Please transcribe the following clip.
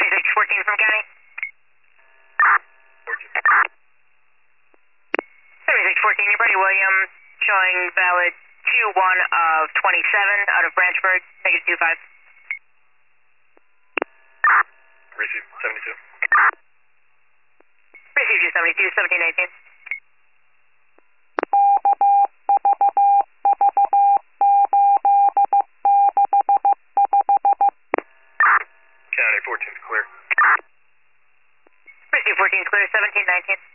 7614 from County. 7614, you're Brady Williams, showing valid 2-1 of 27 out of Branchburg, negative 25. Receive 72. Receive 272, 1718. County 14's clear. Receive 14 clear, 1719.